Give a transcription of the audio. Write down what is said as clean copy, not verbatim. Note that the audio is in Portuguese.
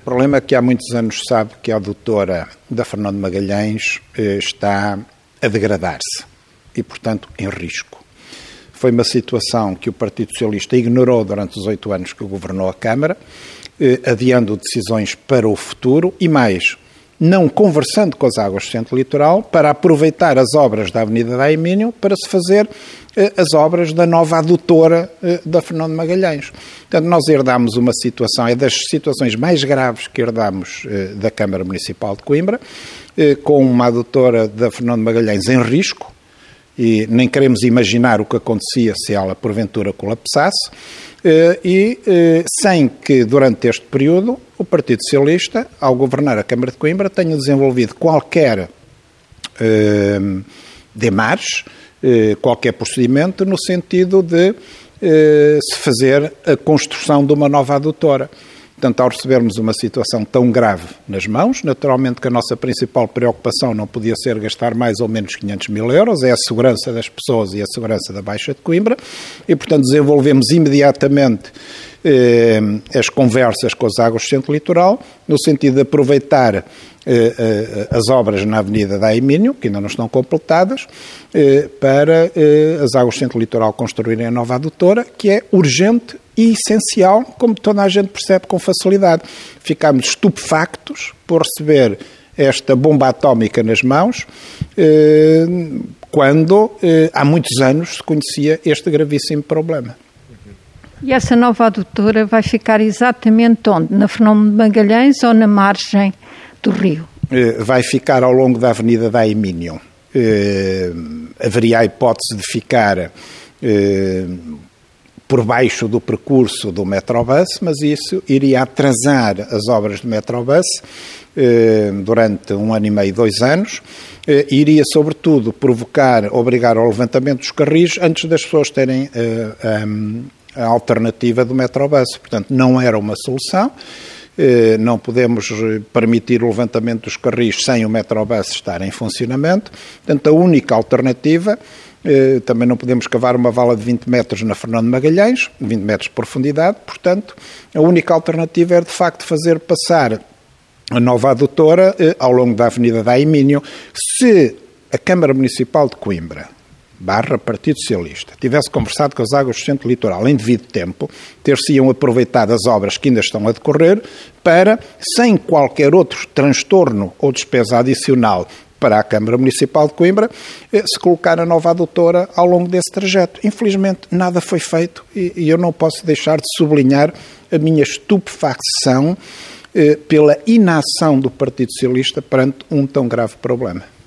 O problema é que há muitos anos sabe que a adutora da Fernando Magalhães está a degradar-se e, portanto, em risco. Foi uma situação que o Partido Socialista ignorou durante os 8 anos que governou a Câmara, adiando decisões para o futuro e mais, não conversando com as águas do Centro Litoral para aproveitar as obras da Avenida da Emínio para se fazer as obras da nova adutora da Fernando Magalhães. Portanto, nós herdámos uma situação, é das situações mais graves que herdámos da Câmara Municipal de Coimbra, com uma adutora da Fernando Magalhães em risco, e nem queremos imaginar o que acontecia se ela porventura colapsasse, sem que durante este período o Partido Socialista, ao governar a Câmara de Coimbra, tenha desenvolvido qualquer demarche, qualquer procedimento no sentido de se fazer a construção de uma nova adutora. Portanto, ao recebermos uma situação tão grave nas mãos, naturalmente que a nossa principal preocupação não podia ser gastar mais ou menos 500 mil euros, é a segurança das pessoas e a segurança da Baixa de Coimbra, e, portanto, desenvolvemos imediatamente as conversas com as águas do Centro Litoral, no sentido de aproveitar as obras na Avenida da Emínio, que ainda não estão completadas, para as águas do Centro Litoral construírem a nova adutora, que é urgente e essencial, como toda a gente percebe com facilidade. Ficámos estupefactos por receber esta bomba atómica nas mãos, quando há muitos anos se conhecia este gravíssimo problema. E essa nova adutora vai ficar exatamente onde? Na Fernando Magalhães ou na margem do rio? Vai ficar ao longo da Avenida da Emínio. Haveria a hipótese de ficar por baixo do percurso do Metrobus, mas isso iria atrasar as obras do Metrobus durante 1 ano e meio, 2 anos, iria sobretudo obrigar ao levantamento dos carris antes das pessoas terem a alternativa do Metrobus. Portanto, não era uma solução. Não podemos permitir o levantamento dos carris sem o Metrobus estar em funcionamento. Portanto, a única alternativa, também não podemos cavar uma vala de 20 metros na Fernando Magalhães, 20 metros de profundidade, portanto, a única alternativa era, de facto, fazer passar a nova adutora ao longo da Avenida da Emínio. Se a Câmara Municipal de Coimbra /Partido Socialista tivesse conversado com as águas do Centro Litoral em devido tempo, ter-se-iam aproveitado as obras que ainda estão a decorrer para, sem qualquer outro transtorno ou despesa adicional para a Câmara Municipal de Coimbra, se colocar a nova adutora ao longo desse trajeto. Infelizmente, nada foi feito e eu não posso deixar de sublinhar a minha estupefacção pela inação do Partido Socialista perante um tão grave problema.